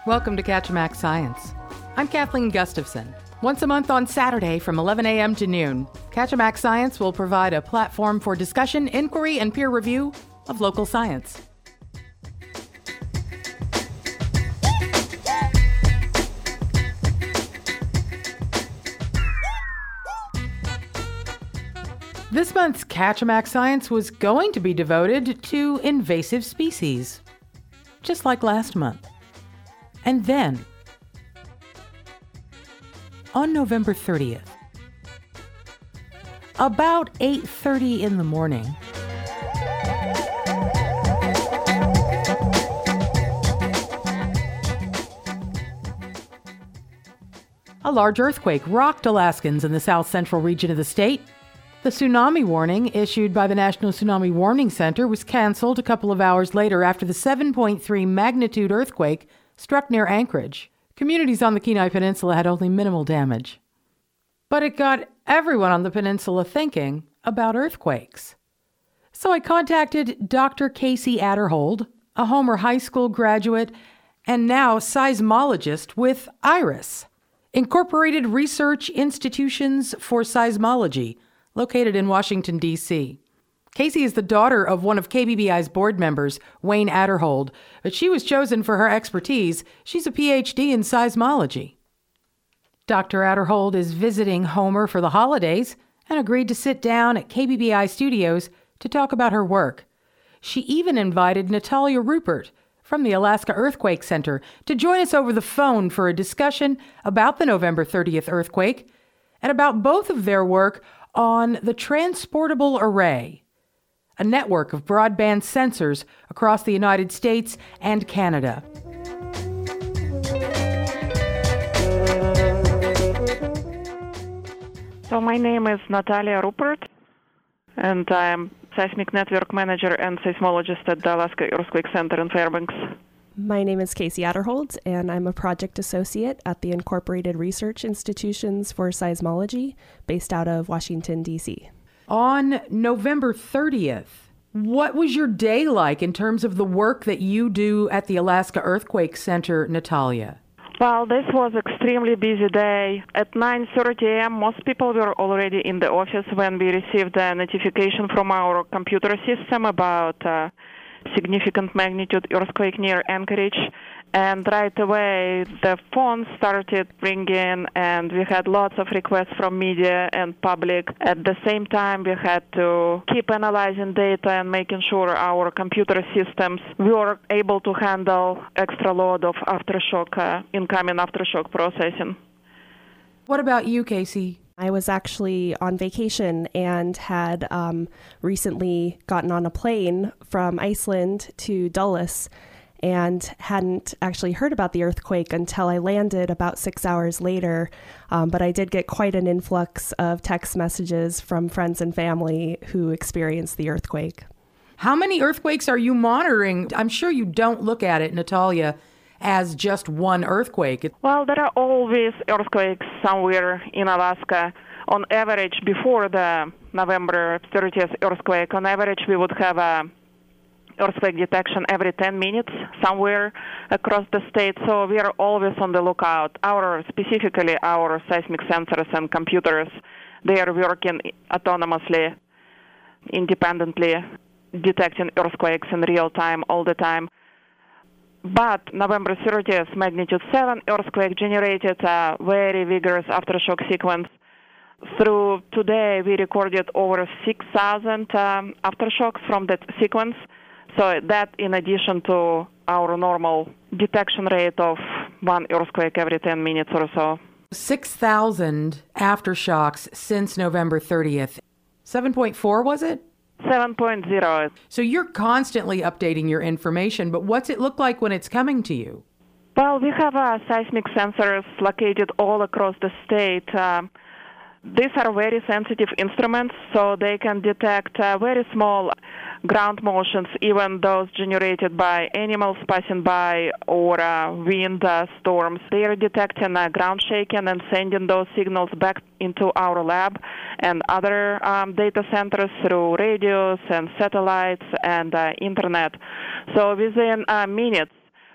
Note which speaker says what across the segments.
Speaker 1: Welcome to Kachemak Science. I'm Kathleen Gustafson. Once a month on Saturday from 11 a.m. to noon, Kachemak Science will provide a platform for discussion, inquiry, and peer review of local science. This month's Kachemak Science was going to be devoted to invasive species, just like last month. And then, on November 30th, about 8:30 in the morning, a large earthquake rocked Alaskans in the south-central region of the state. The tsunami warning issued by the National Tsunami Warning Center was canceled a couple of hours later after the 7.3 magnitude earthquake struck near Anchorage. Communities on the Kenai Peninsula had only minimal damage. But it got everyone on the peninsula thinking about earthquakes. So I contacted Dr. Casey Adderhold, a Homer High School graduate and now seismologist with IRIS, Incorporated Research Institutions for Seismology, located in Washington, D.C. Casey is the daughter of one of KBBI's board members, Wayne Adderhold, but she was chosen for her expertise. She's a PhD in seismology. Dr. Adderhold is visiting Homer for the holidays and agreed to sit down at KBBI studios to talk about her work. She even invited Natalia Rupert from the Alaska Earthquake Center to join us over the phone for a discussion about the November 30th earthquake and about both of their work on the Transportable Array, a network of broadband sensors across the United States and Canada.
Speaker 2: So my name is Natalia Rupert, and I'm Seismic Network Manager and Seismologist at the Alaska Earthquake Center in Fairbanks.
Speaker 3: My name is Casey Adderhold, and I'm a project associate at the Incorporated Research Institutions for Seismology, based out of Washington, D.C.
Speaker 1: On November 30th, what was your day like in terms of the work that you do at the Alaska Earthquake Center, Natalia?
Speaker 2: Well, this was extremely busy day. At 9:30 a.m., most people were already in the office when we received a notification from our computer system about significant magnitude earthquake near Anchorage. And right away, the phones started ringing, and we had lots of requests from media and public. At the same time, we had to keep analyzing data and making sure our computer systems were able to handle extra load of aftershock, incoming aftershock processing.
Speaker 1: What about you, Casey?
Speaker 3: I was actually on vacation and had recently gotten on a plane from Iceland to Dulles and hadn't actually heard about the earthquake until I landed about 6 hours later. But I did get quite an influx of text messages from friends and family who experienced the earthquake.
Speaker 1: How many earthquakes are you monitoring? I'm sure you don't look at it, Natalia, as just one earthquake.
Speaker 2: Well, there are always earthquakes somewhere in Alaska. On average, before the November 30th earthquake, on average, we would have a earthquake detection every 10 minutes somewhere across the state, so we are always on the lookout. Specifically our seismic sensors and computers, they are working autonomously, independently, detecting earthquakes in real time all the time. But November 30th magnitude 7 earthquake generated a very vigorous aftershock sequence. Through today, we recorded over 6,000 aftershocks from that sequence. So that in addition to our normal detection rate of one earthquake every 10 minutes or so.
Speaker 1: 6,000 aftershocks since November 30th. 7.4, was it?
Speaker 2: 7.0.
Speaker 1: So you're constantly updating your information, but what's it look like when it's coming to you?
Speaker 2: Well, we have seismic sensors located all across the state. These are very sensitive instruments, so they can detect very small ground motions, even those generated by animals passing by or wind storms. They are detecting ground shaking and sending those signals back into our lab and other data centers through radios and satellites and internet. So within minutes,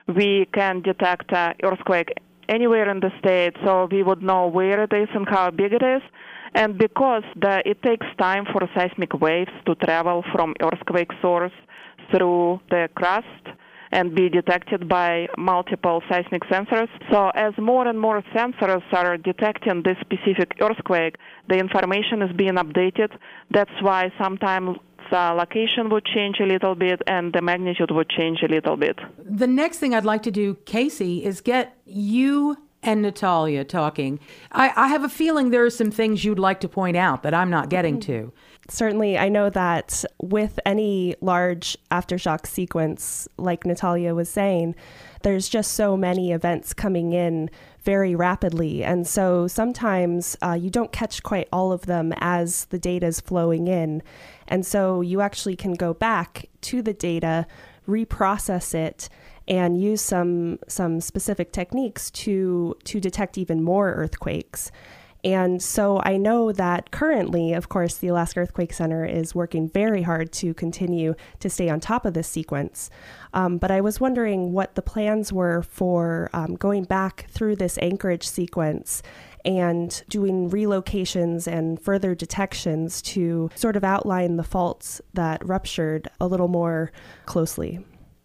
Speaker 2: we can detect earthquake anywhere in the state, so we would know where it is and how big it is. And because it takes time for seismic waves to travel from earthquake source through the crust and be detected by multiple seismic sensors. So as more and more sensors are detecting this specific earthquake, the information is being updated. That's why sometimes the location would change a little bit and the magnitude would change a little bit.
Speaker 1: The next thing I'd like to do, Casey, is get you and Natalia talking. I have a feeling there are some things you'd like to point out that I'm not getting to.
Speaker 3: Certainly, I know that with any large aftershock sequence, like Natalia was saying, there's just so many events coming in very rapidly. And so sometimes you don't catch quite all of them as the data is flowing in. And so you actually can go back to the data, reprocess it, and use some specific techniques to detect even more earthquakes. And so I know that currently, of course, the Alaska Earthquake Center is working very hard to continue to stay on top of this sequence. But I was wondering what the plans were for going back through this Anchorage sequence and doing relocations and further detections to sort of outline the faults that ruptured a little more closely.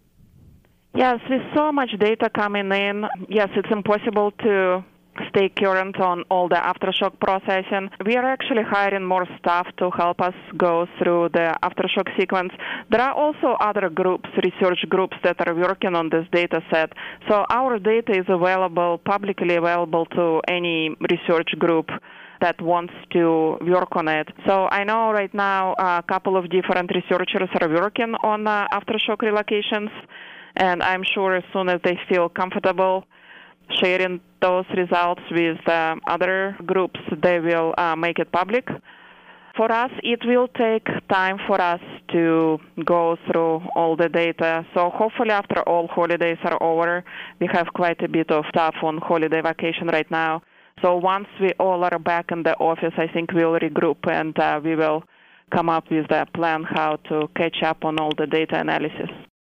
Speaker 2: Yes, with so much data coming in, yes, it's impossible to stay current on all the aftershock processing. We are actually hiring more staff to help us go through the aftershock sequence. There are also other groups, research groups, that are working on this data set. So our data is available, publicly available to any research group that wants to work on it. So I know right now a couple of different researchers are working on aftershock relocations, and I'm sure as soon as they feel comfortable sharing those results with other groups, they will make it public. For us, it will take time for us to go through all the data. So hopefully after all holidays are over, we have quite a bit of stuff on holiday vacation right now. So once we all are back in the office, I think we'll regroup and we will come up with a plan how to catch up on all the data analysis.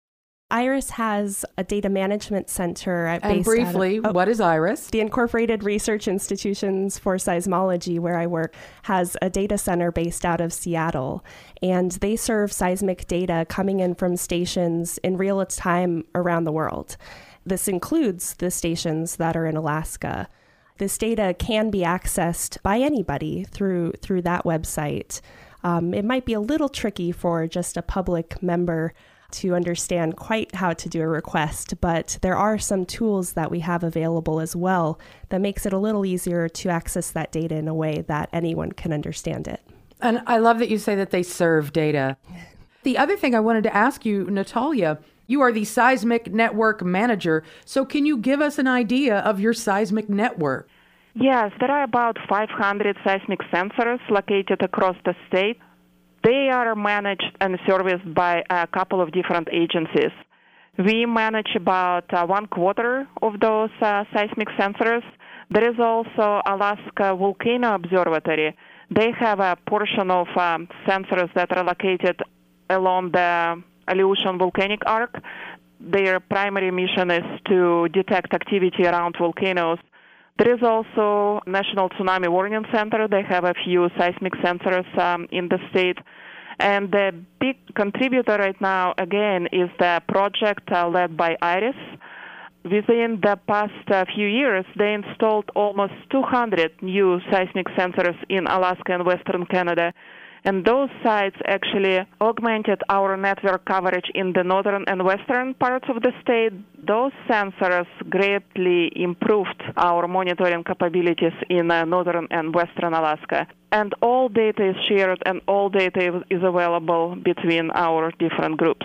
Speaker 3: IRIS has a data management center based
Speaker 1: And briefly, what is IRIS?
Speaker 3: The Incorporated Research Institutions for Seismology, where I work, has a data center based out of Seattle. And they serve seismic data coming in from stations in real time around the world. This includes the stations that are in Alaska. This data can be accessed by anybody through that website. It might be a little tricky for just a public member to understand quite how to do a request, but there are some tools that we have available as well that makes it a little easier to access that data in a way that anyone can understand it.
Speaker 1: And I love that you say that they serve data. The other thing I wanted to ask you, Natalia, you are the Seismic Network Manager, so can you give us an idea of your seismic network?
Speaker 2: Yes, there are about 500 seismic sensors located across the state. They are managed and serviced by a couple of different agencies. We manage about 1/4 of those seismic sensors. There is also Alaska Volcano Observatory. They have a portion of sensors that are located along the Aleutian Volcanic Arc. Their primary mission is to detect activity around volcanoes. There is also National Tsunami Warning Center. They have a few seismic sensors in the state. And the big contributor right now, again, is the project led by IRIS. Within the past few years, they installed almost 200 new seismic sensors in Alaska and Western Canada. And those sites actually augmented our network coverage in the northern and western parts of the state. Those sensors greatly improved our monitoring capabilities in northern and western Alaska. And all data is shared and all data is available between our different groups.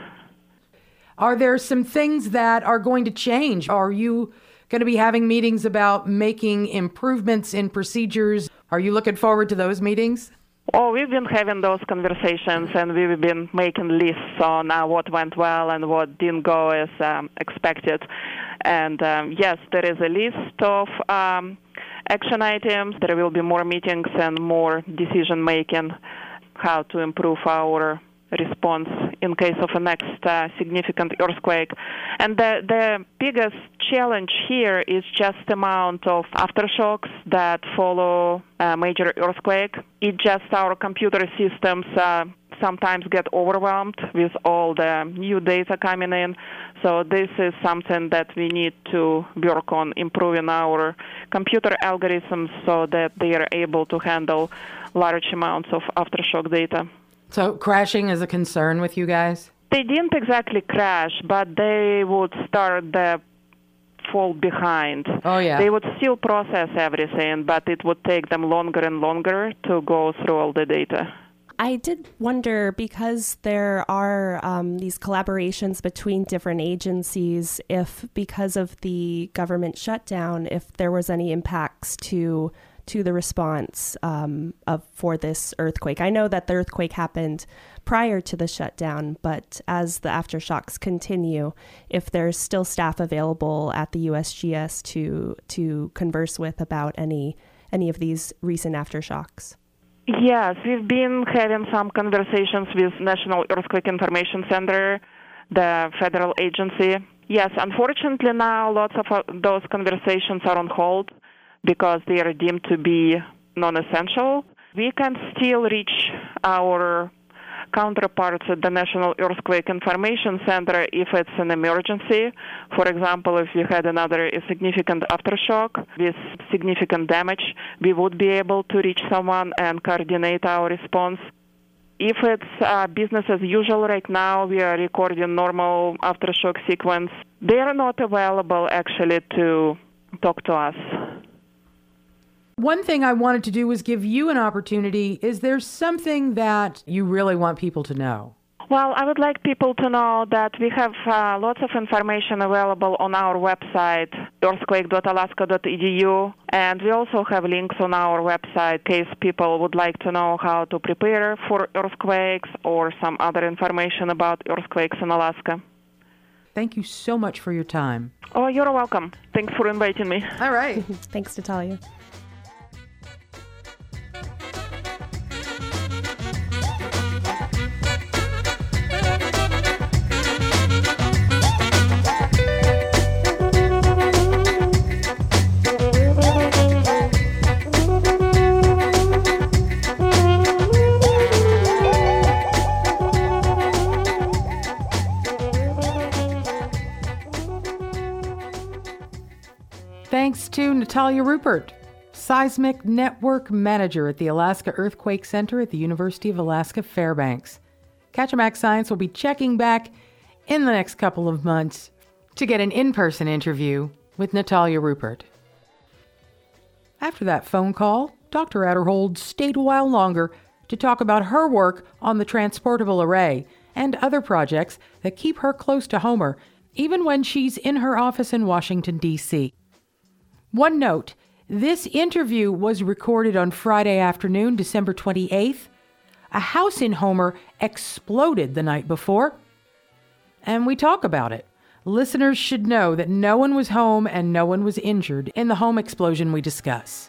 Speaker 1: Are there some things that are going to change? Are you going to be having meetings about making improvements in procedures? Are you looking forward to those meetings?
Speaker 2: Oh, we've been having those conversations, and we've been making lists on what went well and what didn't go as expected. And yes, there is a list of action items. There will be more meetings and more decision-making, how to improve our response in case of a next significant earthquake. And the biggest challenge here is just the amount of aftershocks that follow a major earthquake. It just our computer systems sometimes get overwhelmed with all the new data coming in. So this is something that we need to work on, improving our computer algorithms so that they are able to handle large amounts of aftershock data.
Speaker 1: So crashing is a concern with you guys?
Speaker 2: They didn't exactly crash, but they would start the fall behind.
Speaker 1: Oh, yeah.
Speaker 2: They would still process everything, but it would take them longer and longer to go through all the data.
Speaker 3: I did wonder, because there are these collaborations between different agencies, if because of the government shutdown, if there was any impacts to the response for this earthquake. I know that the earthquake happened prior to the shutdown, but as the aftershocks continue, if there's still staff available at the USGS to converse with about any of these recent aftershocks.
Speaker 2: Yes, we've been having some conversations with National Earthquake Information Center, the federal agency. Yes, unfortunately now lots of those conversations are on hold because they are deemed to be non-essential. We can still reach our counterparts at the National Earthquake Information Center if it's an emergency. For example, if we had another significant aftershock with significant damage, we would be able to reach someone and coordinate our response. If it's business as usual right now, we are recording normal aftershock sequence. They are not available actually to talk to us.
Speaker 1: One thing I wanted to do was give you an opportunity. Is there something that you really want people to know?
Speaker 2: Well, I would like people to know that we have lots of information available on our website, earthquake.alaska.edu, and we also have links on our website in case people would like to know how to prepare for earthquakes or some other information about earthquakes in Alaska.
Speaker 1: Thank you so much for your time.
Speaker 2: Oh, you're welcome. Thanks for inviting me.
Speaker 1: All right.
Speaker 3: Thanks, Natalia.
Speaker 1: Thanks to Natalia Rupert, Seismic Network Manager at the Alaska Earthquake Center at the University of Alaska Fairbanks. Kachemak Science will be checking back in the next couple of months to get an in-person interview with Natalia Rupert. After that phone call, Dr. Aderhold stayed a while longer to talk about her work on the Transportable Array and other projects that keep her close to Homer, even when she's in her office in Washington, D.C. One note, this interview was recorded on Friday afternoon, December 28th. A house in Homer exploded the night before, and we talk about it. Listeners should know that no one was home and no one was injured in the home explosion we discuss.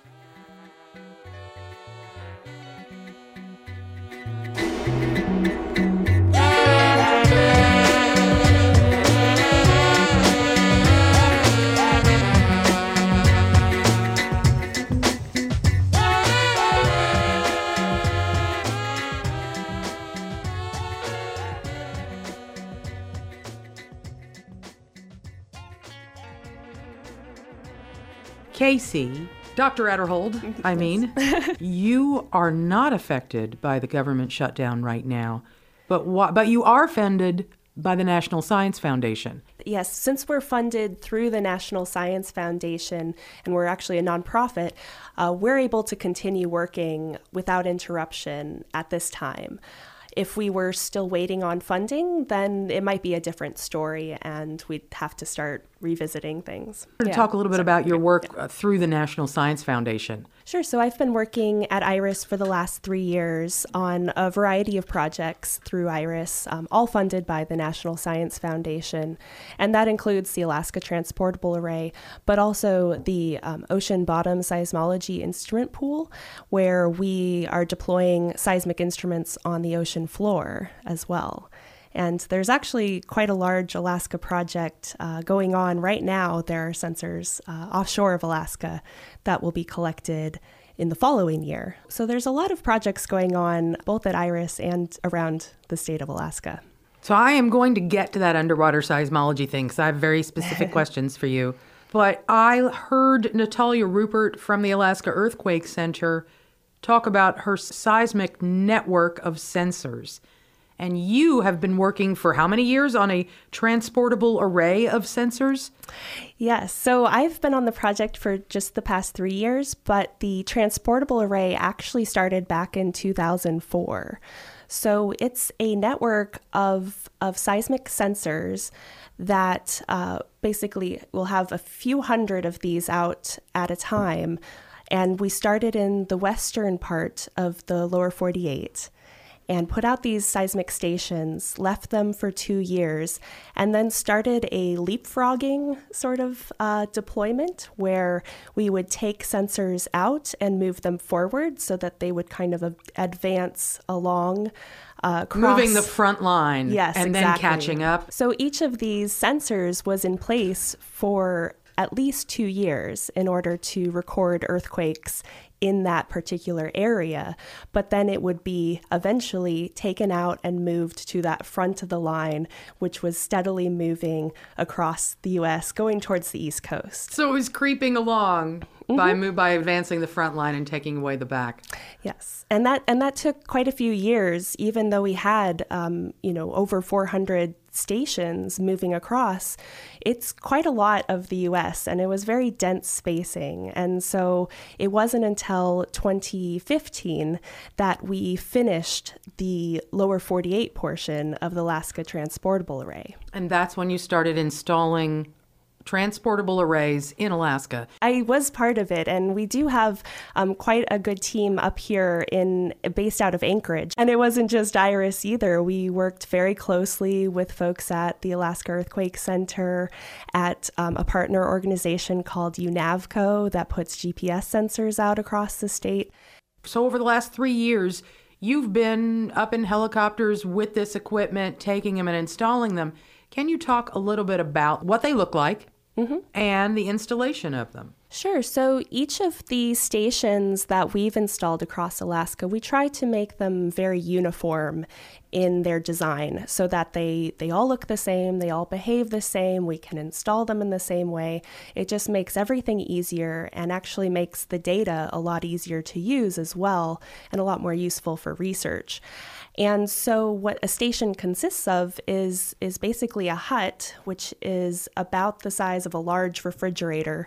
Speaker 1: Casey, Dr. Aderhold, you are not affected by the government shutdown right now, but you are funded by the National Science Foundation.
Speaker 3: Yes, since we're funded through the National Science Foundation, and we're actually a nonprofit, we're able to continue working without interruption at this time. If we were still waiting on funding, then it might be a different story, and we'd have to start revisiting things.
Speaker 1: Talk a little bit about your work through the National Science Foundation.
Speaker 3: Sure. So I've been working at IRIS for the last 3 years on a variety of projects through IRIS, all funded by the National Science Foundation. And that includes the Alaska Transportable Array, but also the Ocean Bottom Seismology Instrument Pool, where we are deploying seismic instruments on the ocean floor as well. And there's actually quite a large Alaska project going on right now. There are sensors offshore of Alaska that will be collected in the following year. So there's a lot of projects going on both at IRIS and around the state of Alaska.
Speaker 1: So I am going to get to that underwater seismology thing because I have very specific questions for you. But I heard Natalia Rupert from the Alaska Earthquake Center talk about her seismic network of sensors. And you have been working for how many years on a transportable array of sensors?
Speaker 3: Yes. So I've been on the project for just the past 3 years, but the transportable array actually started back in 2004. So it's a network of seismic sensors that basically will have a few hundred of these out at a time. And we started in the western part of the lower 48 and put out these seismic stations, left them for 2 years, and then started a leapfrogging sort of deployment where we would take sensors out and move them forward so that they would kind of advance along.
Speaker 1: Moving the front line,
Speaker 3: yes,
Speaker 1: and
Speaker 3: exactly.
Speaker 1: Then catching up.
Speaker 3: So each of these sensors was in place for at least 2 years in order to record earthquakes in that particular area, but then it would be eventually taken out and moved to that front of the line, which was steadily moving across the U.S., going towards the East Coast.
Speaker 1: So it was creeping along by advancing the front line and taking away the back.
Speaker 3: Yes, and that took quite a few years, even though we had over 400 stations moving across. It's quite a lot of the U.S. and it was very dense spacing. And so it wasn't until 2015 that we finished the lower 48 portion of the Alaska Transportable Array.
Speaker 1: And that's when you started installing transportable arrays in Alaska.
Speaker 3: I was part of it, and we do have quite a good team up here based out of Anchorage. And it wasn't just IRIS either. We worked very closely with folks at the Alaska Earthquake Center, at a partner organization called UNAVCO that puts GPS sensors out across the state.
Speaker 1: So over the last 3 years, you've been up in helicopters with this equipment, taking them and installing them. Can you talk a little bit about what they look like? And the installation of them?
Speaker 3: Sure. So each of the stations that we've installed across Alaska, we try to make them very uniform in their design so that they all look the same, they all behave the same, we can install them in the same way. It just makes everything easier and actually makes the data a lot easier to use as well and a lot more useful for research. And so what a station consists of is basically a hut, which is about the size of a large refrigerator.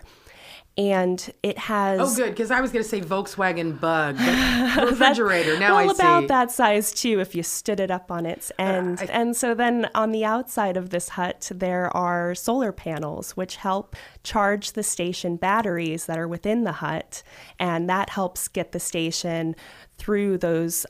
Speaker 3: And it has...
Speaker 1: Oh, good, because I was going to say Volkswagen Bug, but refrigerator. Now I see.
Speaker 3: About that size, too, if you stood it up on its end. And so then on the outside of this hut, there are solar panels, which help charge the station batteries that are within the hut. And that helps get the station through those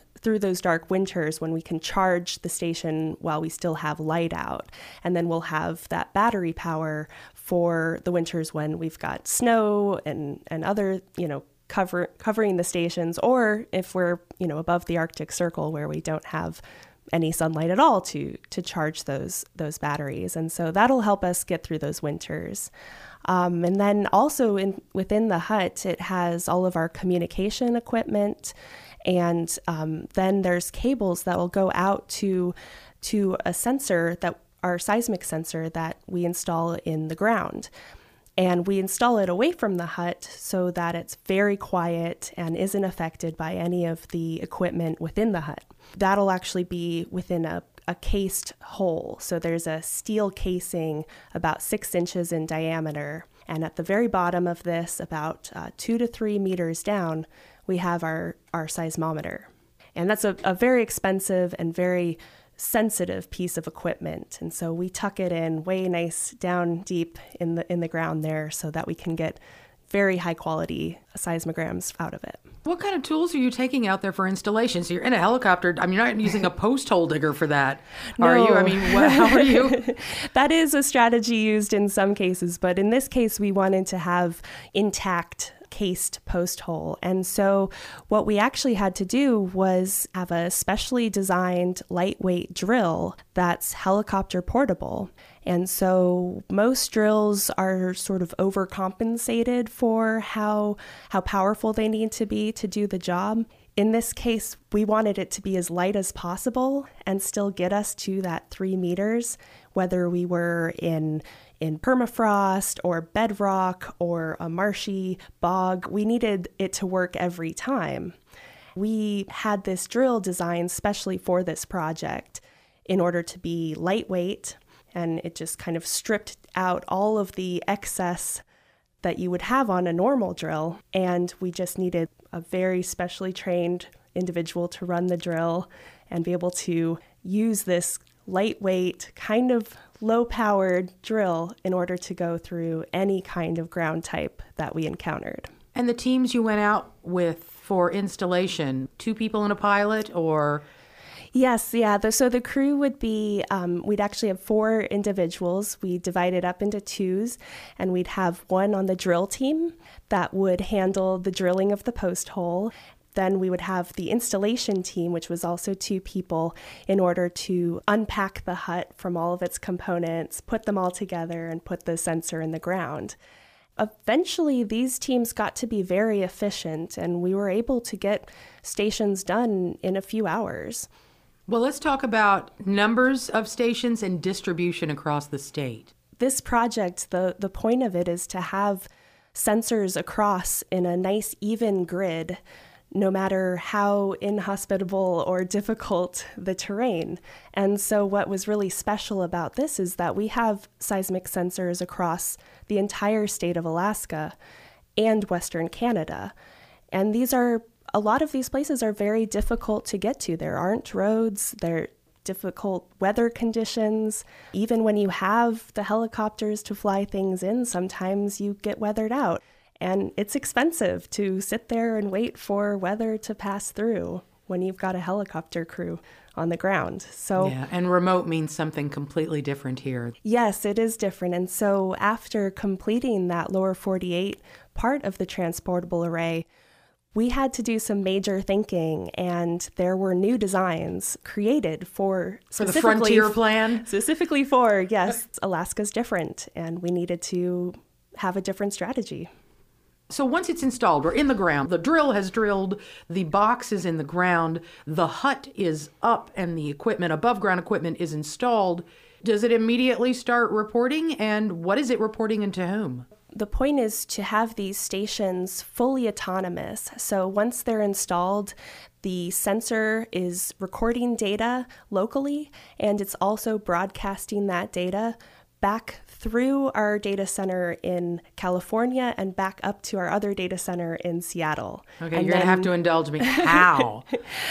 Speaker 3: dark winters when we can charge the station while we still have light out. And then we'll have that battery power for the winters when we've got snow and other, covering the stations, or if we're, above the Arctic Circle where we don't have any sunlight at all to charge those batteries. And so that'll help us get through those winters. And then also within the hut, it has all of our communication equipment. And then there's cables that will go out to a sensor, our seismic sensor that we install in the ground. And we install it away from the hut so that it's very quiet and isn't affected by any of the equipment within the hut. That'll actually be within a cased hole. So there's a steel casing about 6 inches in diameter. And at the very bottom of this, about 2 to 3 meters down, we have our seismometer. And that's a very expensive and very sensitive piece of equipment. And so we tuck it in way nice down deep in the ground there so that we can get very high quality seismograms out of it.
Speaker 1: What kind of tools are you taking out there for installation? So you're in a helicopter. I mean, you're not using a post hole digger for that, are you? I mean, how are you?
Speaker 3: That is a strategy used in some cases, but in this case, we wanted to have intact cased post hole. And so what we actually had to do was have a specially designed lightweight drill that's helicopter portable. And so most drills are sort of overcompensated for how powerful they need to be to do the job. In this case, we wanted it to be as light as possible and still get us to that 3 meters, whether we were in permafrost or bedrock or a marshy bog. We needed it to work every time. We had this drill designed specially for this project in order to be lightweight, and it just kind of stripped out all of the excess that you would have on a normal drill. And we just needed a very specially trained individual to run the drill and be able to use this lightweight, kind of low-powered drill in order to go through any kind of ground type that we encountered.
Speaker 1: And the teams you went out with for installation, 2 people in a pilot or...
Speaker 3: Yes, yeah. So the crew would be, we'd actually have 4 individuals. We divided up into 2s, and we'd have one on the drill team that would handle the drilling of the post hole. Then we would have the installation team, which was also 2 people, in order to unpack the hut from all of its components, put them all together, and put the sensor in the ground. Eventually, these teams got to be very efficient, and we were able to get stations done in a few hours.
Speaker 1: Well, let's talk about numbers of stations and distribution across the state.
Speaker 3: This project, the point of it is to have sensors across in a nice even grid, no matter how inhospitable or difficult the terrain. And so what was really special about this is that we have seismic sensors across the entire state of Alaska and Western Canada. And a lot of these places are very difficult to get to. There aren't roads, there are difficult weather conditions. Even when you have the helicopters to fly things in, sometimes you get weathered out. And it's expensive to sit there and wait for weather to pass through when you've got a helicopter crew on the ground. So
Speaker 1: yeah, and remote means something completely different here.
Speaker 3: Yes, it is different. And so after completing that lower 48 part of the transportable array, we had to do some major thinking, and there were new designs created for
Speaker 1: the Frontier Plan?
Speaker 3: Specifically for, yes, Alaska's different, and we needed to have a different strategy.
Speaker 1: So once it's installed, we're in the ground, the drill has drilled, the box is in the ground, the hut is up, and the equipment, above ground equipment, is installed. Does it immediately start reporting, and what is it reporting and to whom?
Speaker 3: The point is to have these stations fully autonomous. So once they're installed, the sensor is recording data locally, and it's also broadcasting that data back through our data center in California and back up to our other data center in Seattle.
Speaker 1: Okay, and you're going to have to indulge me. How?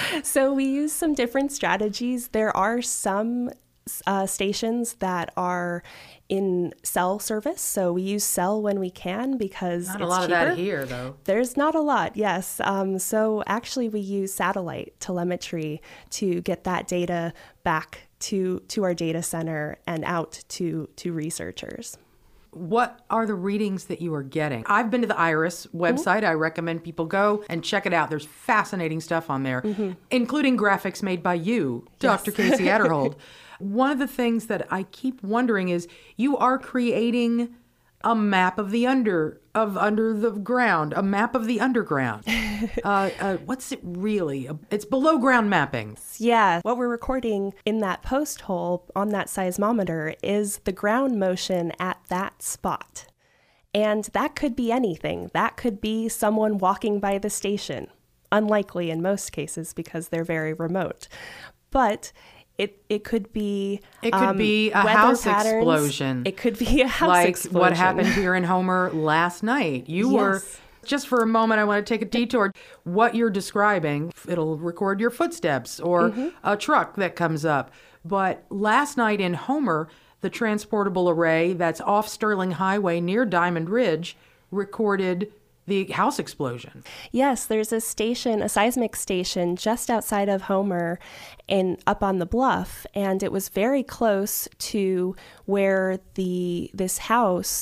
Speaker 3: So we use some different strategies. There are some stations that are in cell service. So we use cell when we can because it's cheaper.
Speaker 1: Not a lot of that here, though.
Speaker 3: There's not a lot, yes. So actually we use satellite telemetry to get that data back to our data center and out to researchers.
Speaker 1: What are the readings that you are getting? I've been to the IRIS website. I recommend people go and check it out. There's fascinating stuff on there, including graphics made by you, Dr. Casey Aderhold. One of the things that I keep wondering is you are creating a map of the under the ground, a map of the underground. What's it really? It's below ground mapping.
Speaker 3: Yeah. What we're recording in that post hole on that seismometer is the ground motion at that spot. And that could be anything. That could be someone walking by the station. Unlikely in most cases because they're very remote. But it could be
Speaker 1: a house explosion.
Speaker 3: It could be a house explosion.
Speaker 1: Like what happened here in Homer last night. You were, just for a moment, I want to take a detour. What you're describing, it'll record your footsteps or a truck that comes up. But last night in Homer, the transportable array that's off Sterling Highway near Diamond Ridge recorded the house explosion.
Speaker 3: Yes, there's a station, a seismic station just outside of Homer and up on the bluff, and it was very close to where this house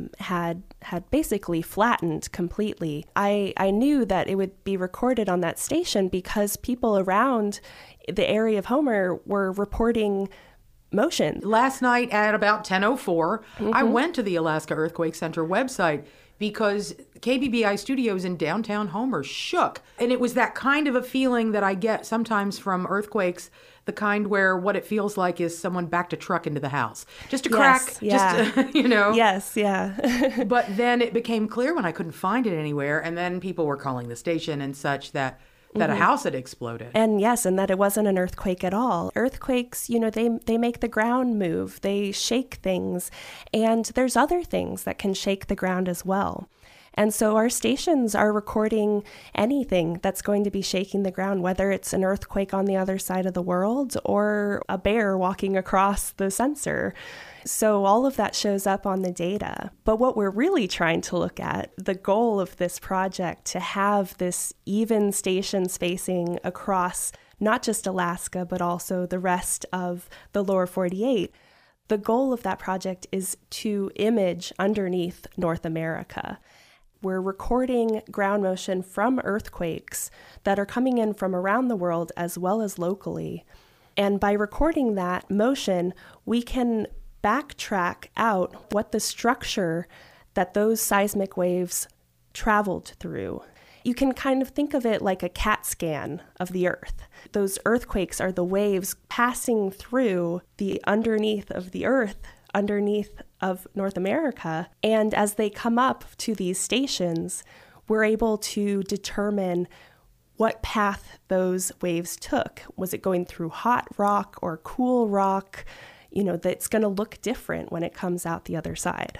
Speaker 3: had basically flattened completely. I knew that it would be recorded on that station because people around the area of Homer were reporting motion.
Speaker 1: Last night at about 10:04, I went to the Alaska Earthquake Center website because KBBI studios in downtown Homer shook. And it was that kind of a feeling that I get sometimes from earthquakes, the kind where what it feels like is someone backed a truck into the house. Just a crack,
Speaker 3: yeah.
Speaker 1: just, you know.
Speaker 3: Yes, yeah.
Speaker 1: But then it became clear when I couldn't find it anywhere, and then people were calling the station and such that a house had exploded.
Speaker 3: And yes, and that it wasn't an earthquake at all. Earthquakes, they make the ground move. They shake things. And there's other things that can shake the ground as well. And so our stations are recording anything that's going to be shaking the ground, whether it's an earthquake on the other side of the world or a bear walking across the sensor. So all of that shows up on the data. But what we're really trying to look at, the goal of this project, to have this even station spacing across not just Alaska, but also the rest of the lower 48, the goal of that project is to image underneath North America. We're recording ground motion from earthquakes that are coming in from around the world as well as locally. And by recording that motion, we can backtrack out what the structure that those seismic waves traveled through. You can kind of think of it like a CAT scan of the Earth. Those earthquakes are the waves passing through the underneath of the Earth, underneath of North America. And as they come up to these stations, we're able to determine what path those waves took. Was it going through hot rock or cool rock? That's going to look different when it comes out the other side.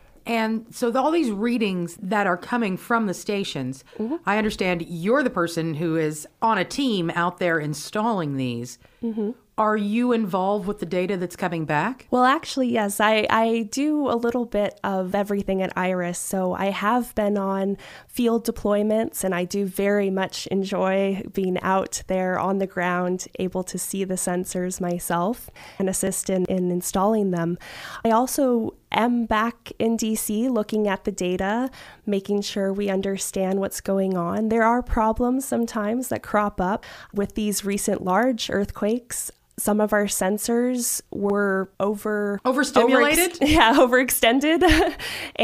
Speaker 1: And so all these readings that are coming from the stations, I understand you're the person who is on a team out there installing these. Are you involved with the data that's coming back?
Speaker 3: Well, actually, yes. I do a little bit of everything at IRIS. So I have been on field deployments, and I do very much enjoy being out there on the ground, able to see the sensors myself and assist in installing them. I also am back in DC looking at the data, making sure we understand what's going on. There are problems sometimes that crop up with these recent large earthquakes. Some of our sensors were
Speaker 1: overstimulated?
Speaker 3: Overextended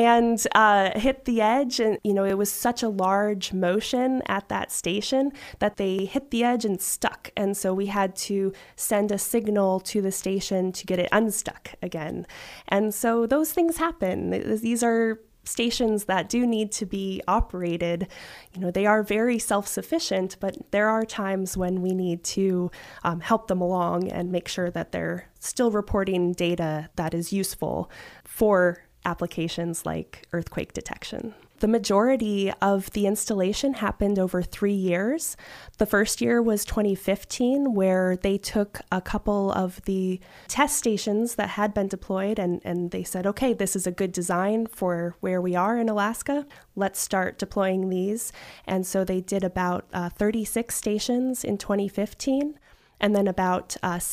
Speaker 3: and hit the edge. And, it was such a large motion at that station that they hit the edge and stuck. And so we had to send a signal to the station to get it unstuck again. And so those things happen. These are stations that do need to be operated. They are very self-sufficient, but there are times when we need to help them along and make sure that they're still reporting data that is useful for applications like earthquake detection. The majority of the installation happened over 3 years. The first year was 2015, where they took a couple of the test stations that had been deployed and they said, okay, this is a good design for where we are in Alaska. Let's start deploying these. And so they did about 36 stations in 2015. And then about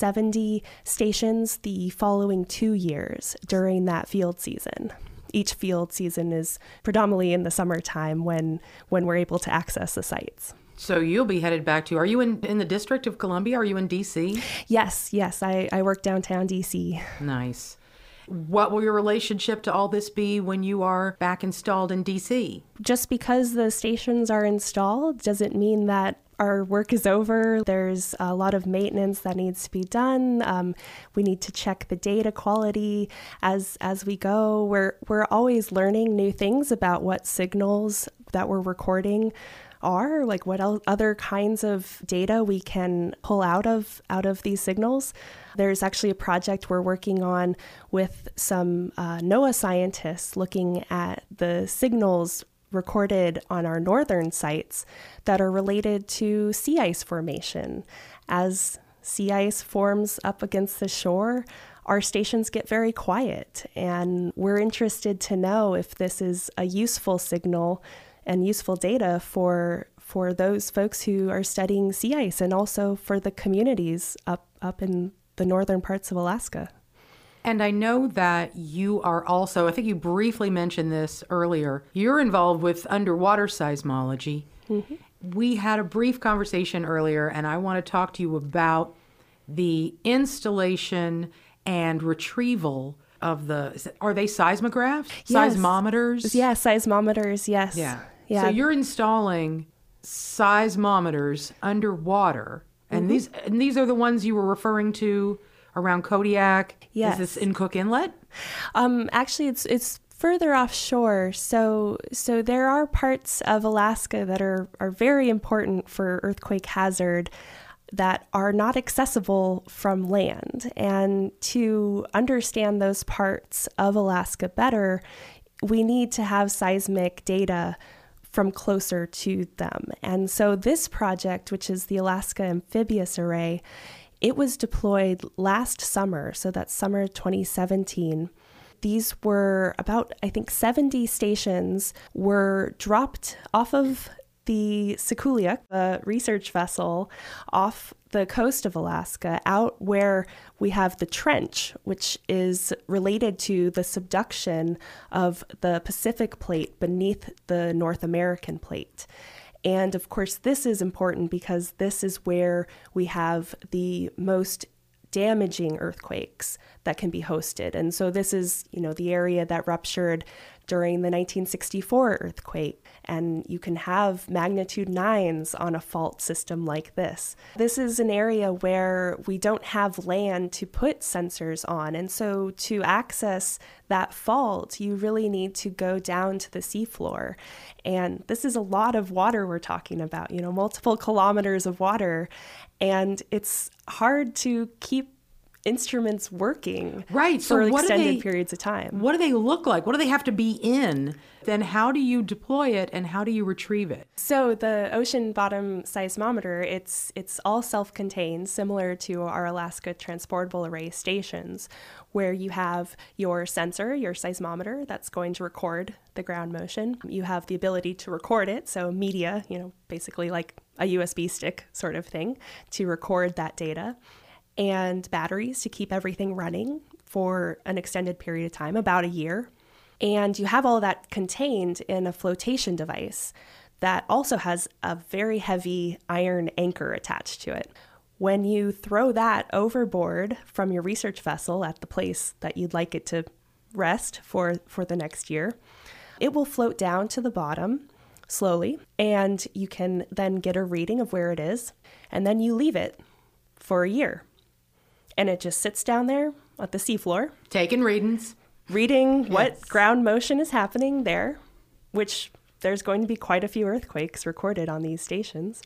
Speaker 3: 70 stations the following 2 years during that field season. Each field season is predominantly in the summertime when we're able to access the sites.
Speaker 1: So you'll be headed back to, are you in the District of Columbia? Are you in D.C.?
Speaker 3: Yes. I work downtown D.C.
Speaker 1: Nice. What will your relationship to all this be when you are back installed in D.C.?
Speaker 3: Just because the stations are installed doesn't mean that our work is over. There's a lot of maintenance that needs to be done. We need to check the data quality as we go. We're always learning new things about what signals that we're recording are, like what other kinds of data we can pull out of these signals. There's actually a project we're working on with some NOAA scientists looking at the signals recorded on our northern sites that are related to sea ice formation. As sea ice forms up against the shore, our stations get very quiet, and we're interested to know if this is a useful signal and useful data for those folks who are studying sea ice, and also for the communities up in the northern parts of Alaska.
Speaker 1: And I know that you are also, I think you briefly mentioned this earlier, you're involved with underwater seismology. Mm-hmm. We had a brief conversation earlier, and I want to talk to you about the installation and retrieval of are they seismographs?
Speaker 3: Yes.
Speaker 1: Seismometers?
Speaker 3: Yeah, seismometers, yes.
Speaker 1: Yeah.
Speaker 3: Yeah.
Speaker 1: So you're installing seismometers underwater, and these are the ones you were referring to around Kodiak.
Speaker 3: Yes.
Speaker 1: Is this in Cook Inlet?
Speaker 3: Actually, it's further offshore. So there are parts of Alaska that are very important for earthquake hazard that are not accessible from land. And to understand those parts of Alaska better, we need to have seismic data from closer to them. And so this project, which is the Alaska Amphibious Array, it was deployed last summer, so that's summer 2017. These were about, I think, 70 stations were dropped off of the Sikuliaq, a research vessel, off the coast of Alaska, out where we have the trench, which is related to the subduction of the Pacific plate beneath the North American plate. And of course, this is important because this is where we have the most damaging earthquakes that can be hosted. And so this is, the area that ruptured during the 1964 earthquake. And you can have magnitude 9s on a fault system like this. This is an area where we don't have land to put sensors on. And so to access that fault, you really need to go down to the seafloor. And this is a lot of water we're talking about, multiple kilometers of water. And it's hard to keep instruments working for extended periods of time.
Speaker 1: What do they look like? What do they have to be in? Then how do you deploy it and how do you retrieve it?
Speaker 3: So the ocean bottom seismometer, it's all self-contained, similar to our Alaska Transportable Array stations, where you have your sensor, your seismometer, that's going to record the ground motion. You have the ability to record it, so media, basically like a USB stick sort of thing, to record that data. And batteries to keep everything running for an extended period of time, about a year. And you have all that contained in a flotation device that also has a very heavy iron anchor attached to it. When you throw that overboard from your research vessel at the place that you'd like it to rest for the next year, it will float down to the bottom slowly, and you can then get a reading of where it is, and then you leave it for a year. And it just sits down there at the seafloor.
Speaker 1: Taking readings.
Speaker 3: Reading what ground motion is happening there, which there's going to be quite a few earthquakes recorded on these stations.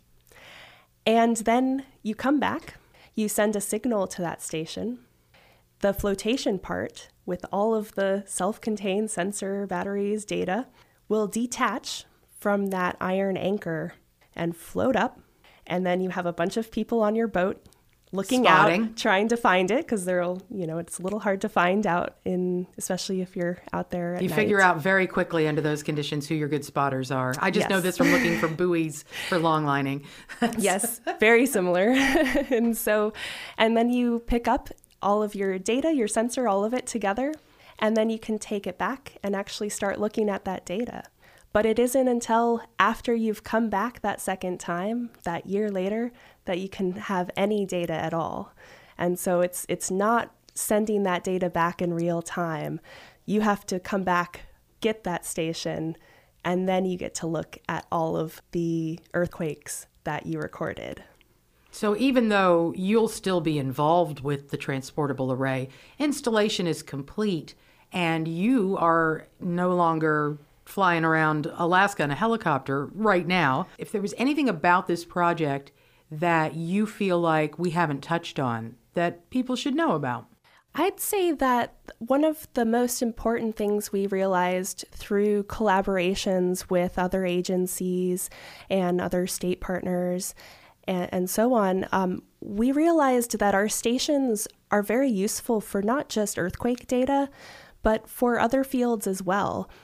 Speaker 3: And then you come back, you send a signal to that station. The flotation part, with all of the self-contained sensor, batteries, data, will detach from that iron anchor and float up. And then you have a bunch of people on your boat looking out, trying to find it, because it's a little hard to find out, especially if you're out there at night.
Speaker 1: You figure out very quickly under those conditions who your good spotters are. I just know this from looking for buoys for long lining.
Speaker 3: Yes, very similar. And then you pick up all of your data, your sensor, all of it together, and then you can take it back and actually start looking at that data. But it isn't until after you've come back that second time, that year later, that you can have any data at all. And so it's not sending that data back in real time. You have to come back, get that station, and then you get to look at all of the earthquakes that you recorded.
Speaker 1: So even though you'll still be involved with the Transportable Array, installation is complete and you are no longer flying around Alaska in a helicopter right now. If there was anything about this project that you feel like we haven't touched on that people should know about?
Speaker 3: I'd say that one of the most important things we realized through collaborations with other agencies and other state partners and so on, we realized that our stations are very useful for not just earthquake data, but for other fields as well.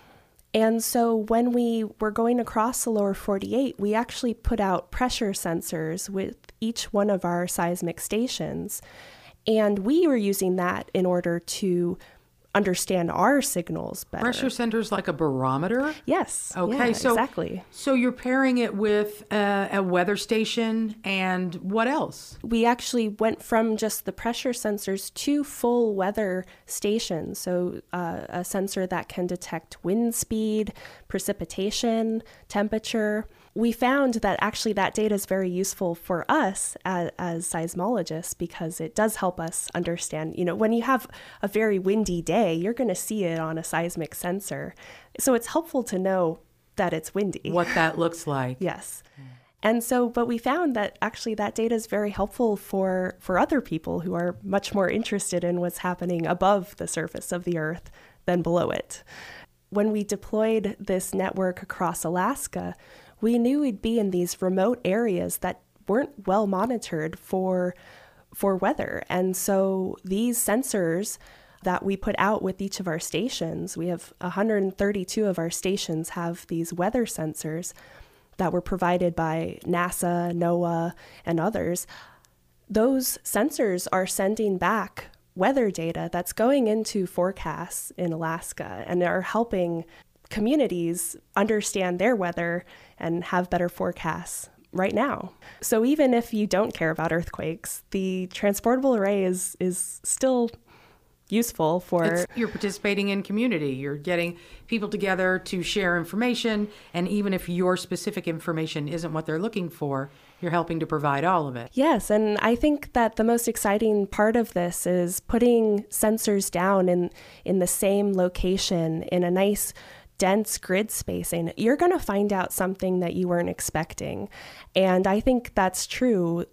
Speaker 3: And so when we were going across the lower 48, we actually put out pressure sensors with each one of our seismic stations. And we were using that in order to understand our signals better.
Speaker 1: Pressure sensors like a barometer?
Speaker 3: Yes.
Speaker 1: Okay,
Speaker 3: yeah,
Speaker 1: so
Speaker 3: exactly.
Speaker 1: So you're pairing it with a weather station, and what else?
Speaker 3: We actually went from just the pressure sensors to full weather stations. So a sensor that can detect wind speed, precipitation, temperature. We found that actually that data is very useful for us as seismologists because it does help us understand, when you have a very windy day, you're going to see it on a seismic sensor. So it's helpful to know that it's windy.
Speaker 1: What that looks like.
Speaker 3: Yes. And so, but we found that actually that data is very helpful for other people who are much more interested in what's happening above the surface of the Earth than below it. When we deployed this network across Alaska, we knew we'd be in these remote areas that weren't well monitored for weather. And so these sensors that we put out with each of our stations, we have 132 of our stations have these weather sensors that were provided by NASA, NOAA, and others. Those sensors are sending back weather data that's going into forecasts in Alaska and are helping communities understand their weather and have better forecasts right now. So even if you don't care about earthquakes, the transportable array is still useful for...
Speaker 1: You're participating in community. You're getting people together to share information, and even if your specific information isn't what they're looking for, you're helping to provide all of it.
Speaker 3: Yes, and I think that the most exciting part of this is putting sensors down in the same location in a nice dense grid spacing. You're going to find out something that you weren't expecting. And I think that's true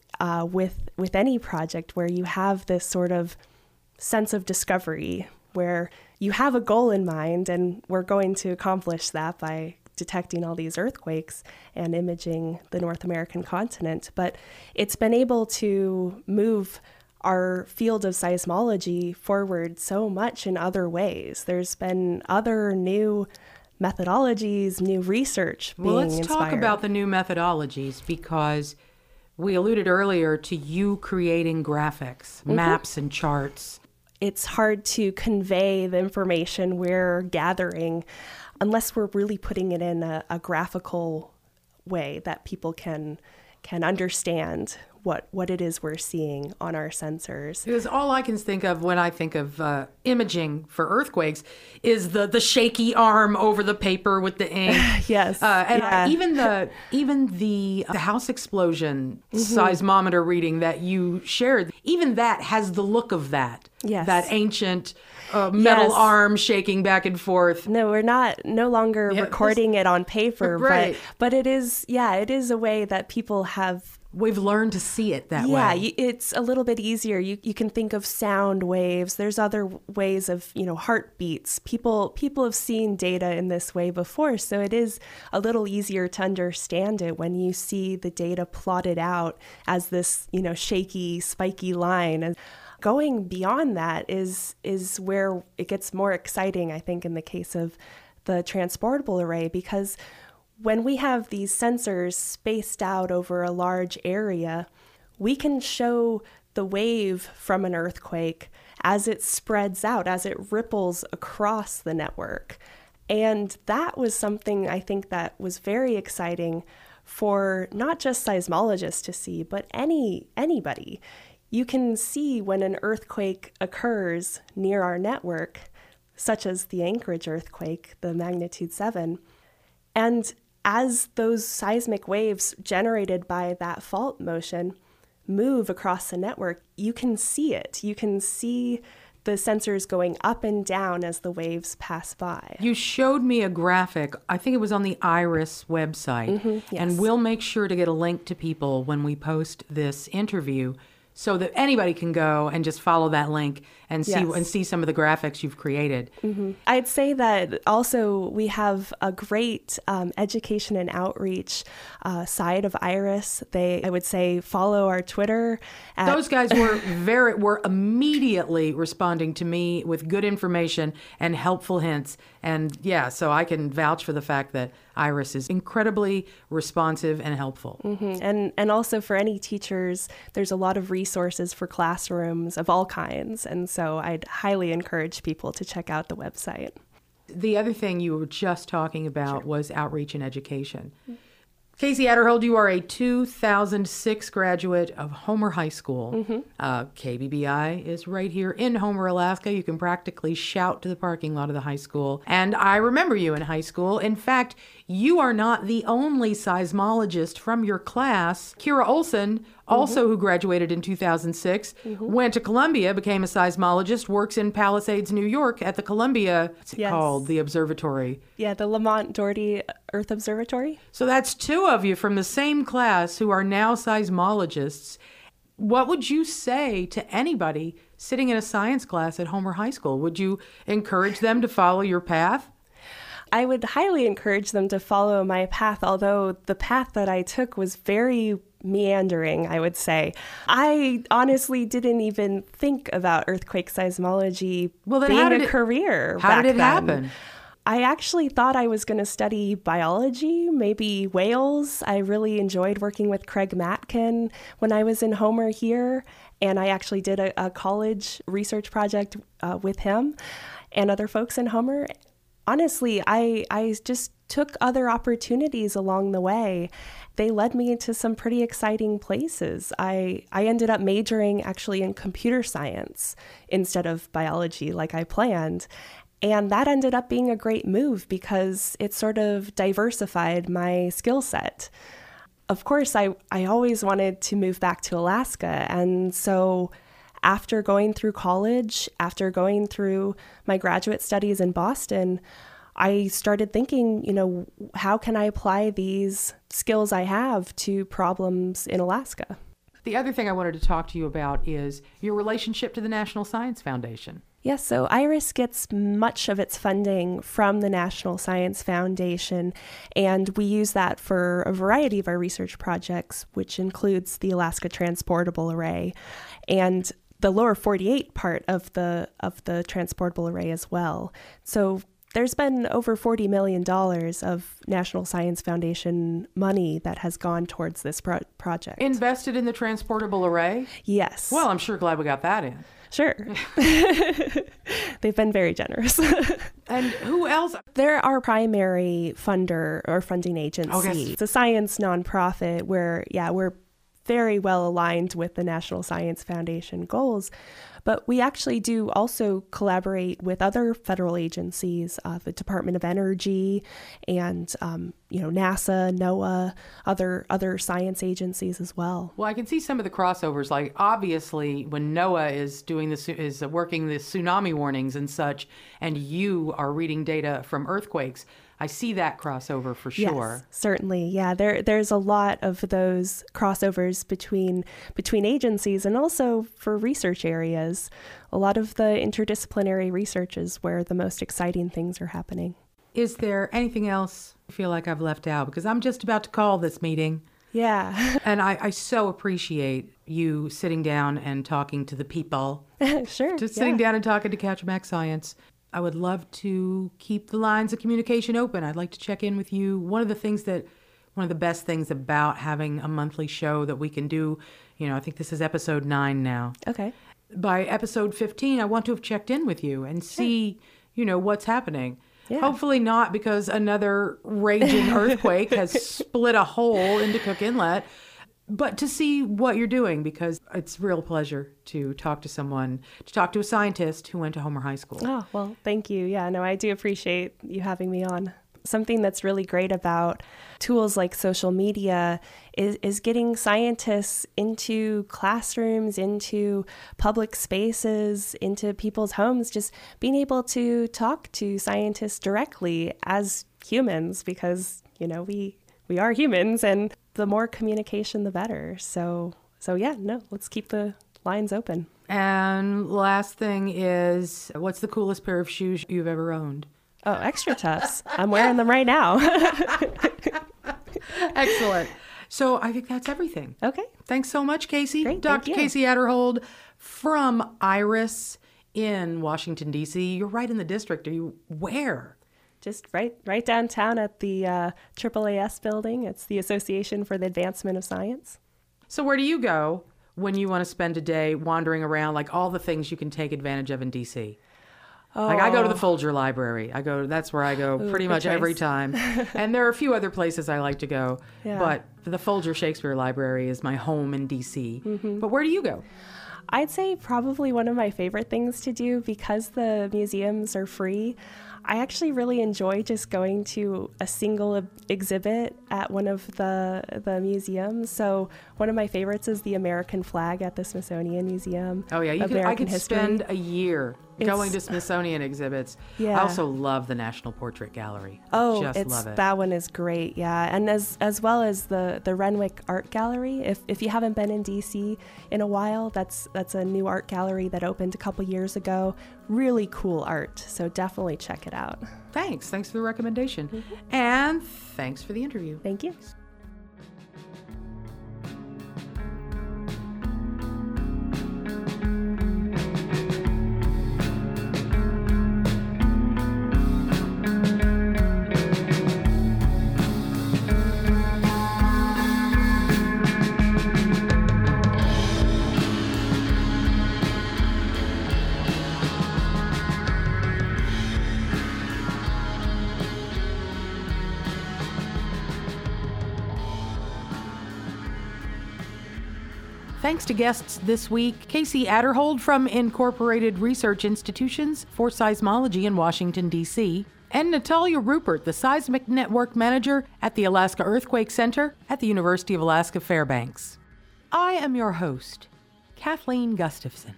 Speaker 3: with any project where you have this sort of sense of discovery, where you have a goal in mind, and we're going to accomplish that by detecting all these earthquakes and imaging the North American continent. But it's been able to move our field of seismology forward so much in other ways. There's been other new methodologies, new research being inspired.
Speaker 1: Well, let's talk about the new methodologies, because we alluded earlier to you creating graphics, maps, and charts.
Speaker 3: It's hard to convey the information we're gathering unless we're really putting it in a graphical way that people can understand what it is we're seeing on our sensors.
Speaker 1: Because all I can think of when I think of imaging for earthquakes is the shaky arm over the paper with the ink.
Speaker 3: Yes.
Speaker 1: Even the house explosion seismometer reading that you shared, even that has the look of that.
Speaker 3: Yes.
Speaker 1: That ancient metal arm shaking back and forth.
Speaker 3: No, we're no longer recording it on paper,
Speaker 1: right.
Speaker 3: but it is a way that people have.
Speaker 1: We've learned to see it that way.
Speaker 3: Yeah, it's a little bit easier. You can think of sound waves. There's other ways of, heartbeats. People have seen data in this way before, so it is a little easier to understand it when you see the data plotted out as this, shaky, spiky line. And going beyond that is where it gets more exciting, I think, in the case of the transportable array, because when we have these sensors spaced out over a large area, we can show the wave from an earthquake as it spreads out, as it ripples across the network. And that was something I think that was very exciting for not just seismologists to see, but anybody. You can see when an earthquake occurs near our network, such as the Anchorage earthquake, the magnitude 7, and as those seismic waves generated by that fault motion move across the network, you can see it. You can see the sensors going up and down as the waves pass by.
Speaker 1: You showed me a graphic. I think it was on the IRIS website.
Speaker 3: Yes.
Speaker 1: And we'll make sure to get a link to people when we post this interview so that anybody can go and just follow that link and see some of the graphics you've created.
Speaker 3: Mm-hmm. I'd say that also we have a great education and outreach side of IRIS. I would say, follow our Twitter.
Speaker 1: Those guys were immediately responding to me with good information and helpful hints. And yeah, so I can vouch for the fact that IRIS is incredibly responsive and helpful.
Speaker 3: Mm-hmm. And also for any teachers, there's a lot of resources for classrooms of all kinds. And so I'd highly encourage people to check out the website.
Speaker 1: The other thing you were just talking about was outreach and education. Casey Adderhold, you are a 2006 graduate of Homer High School. KBBI is right here in Homer, Alaska. You can practically shout to the parking lot of the high school. And I remember you in high school. In fact, you are not the only seismologist from your class. Kira Olson, also who graduated in 2006, went to Columbia, became a seismologist, works in Palisades, New York at the Columbia, what's it called? The observatory.
Speaker 3: Yeah, the Lamont Doherty Earth Observatory.
Speaker 1: So that's two of you from the same class who are now seismologists. What would you say to anybody sitting in a science class at Homer High School? Would you encourage them to follow your path?
Speaker 3: I would highly encourage them to follow my path, although the path that I took was very meandering, I would say. I honestly didn't even think about earthquake seismology being a career.
Speaker 1: How did it happen?
Speaker 3: I actually thought I was going to study biology, maybe whales. I really enjoyed working with Craig Matkin when I was in Homer here, and I actually did a college research project with him and other folks in Homer. Honestly, I just took other opportunities along the way. They led me into some pretty exciting places. I ended up majoring actually in computer science instead of biology like I planned. And that ended up being a great move because it sort of diversified my skill set. Of course, I always wanted to move back to Alaska. And so after going through college, after going through my graduate studies in Boston, I started thinking, how can I apply these skills I have to problems in Alaska?
Speaker 1: The other thing I wanted to talk to you about is your relationship to the National Science Foundation.
Speaker 3: Yes, so IRIS gets much of its funding from the National Science Foundation, and we use that for a variety of our research projects, which includes the Alaska Transportable Array and the lower 48 part of the Transportable Array as well. So there's been over $40 million of National Science Foundation money that has gone towards this project.
Speaker 1: Invested in the Transportable Array?
Speaker 3: Yes.
Speaker 1: Well, I'm sure glad we got that in.
Speaker 3: Sure. They've been very generous.
Speaker 1: And who else?
Speaker 3: They're our primary funder or funding agency. Okay. It's a science nonprofit where, we're very well aligned with the National Science Foundation goals. But we actually do also collaborate with other federal agencies, the Department of Energy and, NASA, NOAA, other science agencies as well.
Speaker 1: Well, I can see some of the crossovers. Like obviously, when NOAA is working the tsunami warnings and such, and you are reading data from earthquakes, I see that crossover for sure.
Speaker 3: Yes, certainly. Yeah, there's a lot of those crossovers between agencies and also for research areas. A lot of the interdisciplinary research is where the most exciting things are happening.
Speaker 1: Is there anything else I feel like I've left out? Because I'm just about to call this meeting.
Speaker 3: Yeah.
Speaker 1: And I so appreciate you sitting down and talking to the people.
Speaker 3: Sure.
Speaker 1: Just sitting down and talking to Kachemak Science. I would love to keep the lines of communication open. I'd like to check in with you. One of the best things about having a monthly show that we can do, I think this is episode 9 now.
Speaker 3: Okay.
Speaker 1: By episode 15, I want to have checked in with you and see, what's happening. Yeah. Hopefully not because another raging earthquake has split a hole into Cook Inlet, but to see what you're doing, because it's a real pleasure to talk to a scientist who went to Homer High School.
Speaker 3: Oh, well, thank you. Yeah, no, I do appreciate you having me on. Something that's really great about tools like social media is getting scientists into classrooms, into public spaces, into people's homes, just being able to talk to scientists directly as humans, because, we are humans, and the more communication, the better. So So yeah, no, let's keep the lines open.
Speaker 1: And last thing is, what's the coolest pair of shoes you've ever owned?
Speaker 3: Oh, Extra Toughs. I'm wearing them right now.
Speaker 1: Excellent. So I think that's everything.
Speaker 3: Okay.
Speaker 1: Thanks so much, Casey.
Speaker 3: Great,
Speaker 1: Dr.
Speaker 3: thank you.
Speaker 1: Casey Aderhold from Iris in Washington, D.C. You're right in the district. Are you where?
Speaker 3: Just right downtown at the AAAS building. It's the Association for the Advancement of Science.
Speaker 1: So where do you go when you want to spend a day wandering around, like all the things you can take advantage of in D.C.? Like I go to the Folger Library. That's where I go pretty much every time. And there are a few other places I like to go, but the Folger Shakespeare Library is my home in D.C. Mm-hmm. But where do you go?
Speaker 3: I'd say probably one of my favorite things to do, because the museums are free. I actually really enjoy just going to a single exhibit at one of the museums. So one of my favorites is the American flag at the Smithsonian Museum.
Speaker 1: Oh yeah, I could spend a year going to Smithsonian exhibits. Yeah. I also love the National Portrait Gallery.
Speaker 3: Oh,
Speaker 1: love it.
Speaker 3: That one is great, yeah. And as well as the Renwick Art Gallery. If you haven't been in DC in a while, that's a new art gallery that opened a couple years ago. Really cool art, so definitely check it out.
Speaker 1: Thanks for the recommendation. Mm-hmm. And thanks for the interview.
Speaker 3: Thank you.
Speaker 1: Thanks to guests this week, Casey Aderhold from Incorporated Research Institutions for Seismology in Washington, D.C., and Natalia Rupert, the Seismic Network Manager at the Alaska Earthquake Center at the University of Alaska Fairbanks. I am your host, Kathleen Gustafson.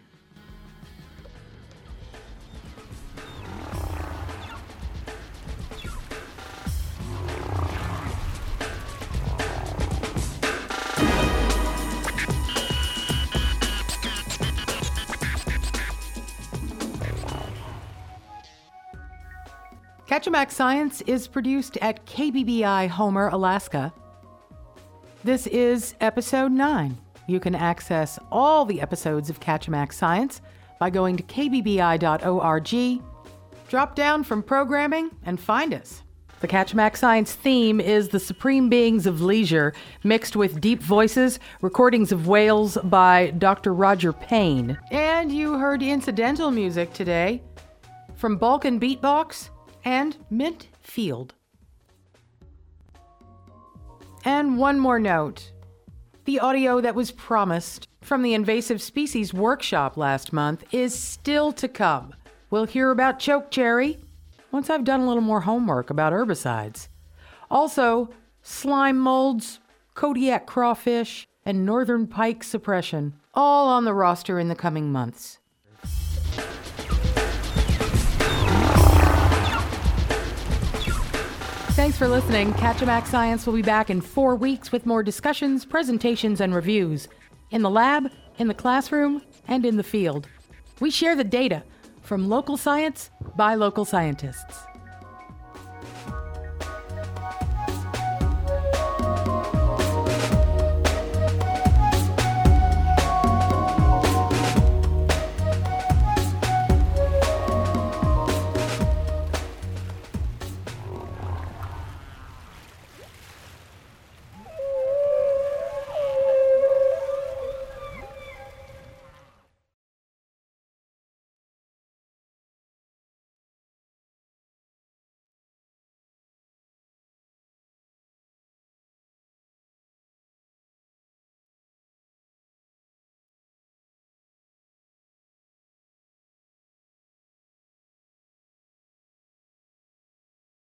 Speaker 1: Kachemak Science is produced at KBBI Homer, Alaska. This is episode 9. You can access all the episodes of Kachemak Science by going to kbbi.org, drop down from programming, and find us. The Kachemak Science theme is the Supreme Beings of Leisure, mixed with deep voices, recordings of whales by Dr. Roger Payne. And you heard incidental music today from Balkan Beatbox and Mint Field. And one more note. The audio that was promised from the Invasive Species Workshop last month is still to come. We'll hear about chokecherry once I've done a little more homework about herbicides. Also, slime molds, Kodiak crawfish, and northern pike suppression, all on the roster in the coming months. Thanks for listening. Kachemak Science will be back in 4 weeks with more discussions, presentations, and reviews. In the lab, in the classroom, and in the field. We share the data from local science by local scientists.